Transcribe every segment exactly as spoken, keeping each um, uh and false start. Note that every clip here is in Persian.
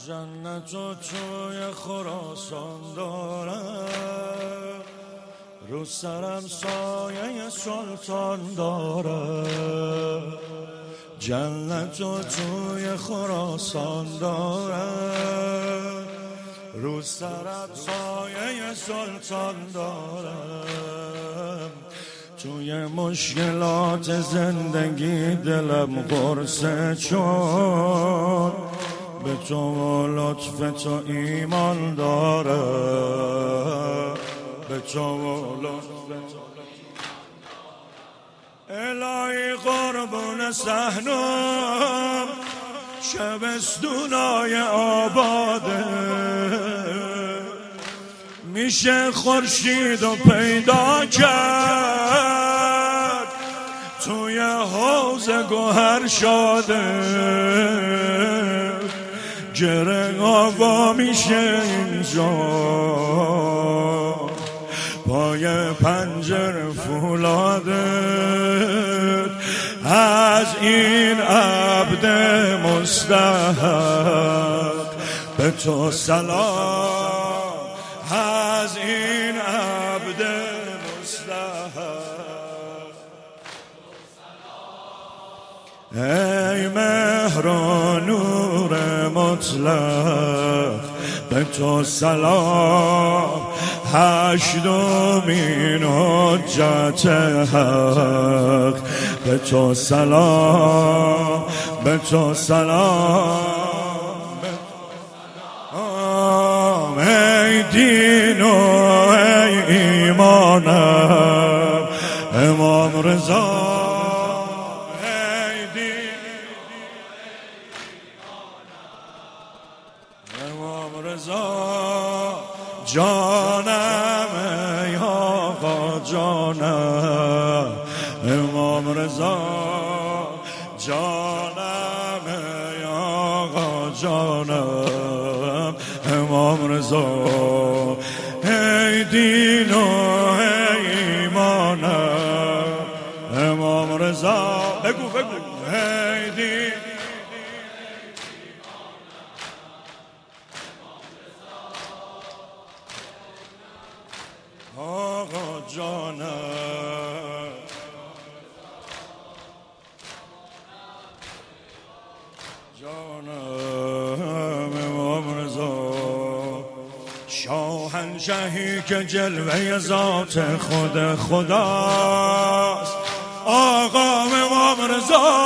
جنت و توی خراسان دارم، رو سرم سایه سلطان دارم. جنت و توی خراسان دارم، رو سرم سایه سلطان دارم. توی مشکلات زندگی دلم قرصه چون به تو و لطف تو ایمان دارم، به تو و لطف تو الهی قربون صحنم شبستونای آباده. میشه خورشید و پیدا کرد توی حوض گوهر شاده. گره آوا میشه اینجا پای پنجره فولادت از این عبد مستحق به تو سلام، از این عبد مستحق. ای مهر و نور مطلق به تو سلام، هشتمین حجت حق به تو سلام، به تو سلام. ای دین و ای ایمانم امام رضا، ای دین امام رضا جانم، ای آقا جانم امام رضا جانم، ای آقا جانم امام رضا. ای دین و ای ایمانم امام رضا. بگو بگو ای دین آقا جانم جانم امام رضا. شاهنشهی که جلوه ذات خود خداست، آقا امام رضا.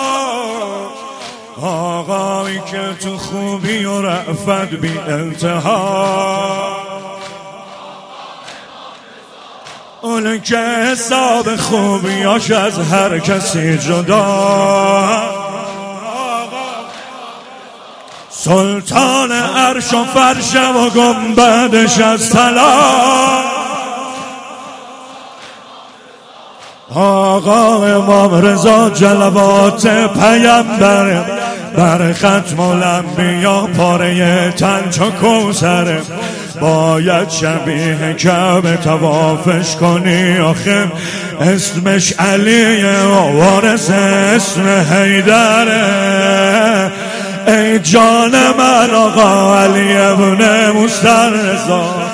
آقایی که تو خوبی و رأفت بی انتها، اون که حساب خوبیاش از هر کسی جدا. سلطان عرش و فرش و گنبدش از طلا، آقا امام رضا جلوات پیمبر بر ختم الانبیا پاره تن چو کوثر. باید شبیه کعبه طوافش کنی، آخه اسمش علیه و وارث اسم حیدره. ای جان من آقا علی ابن مسترضا.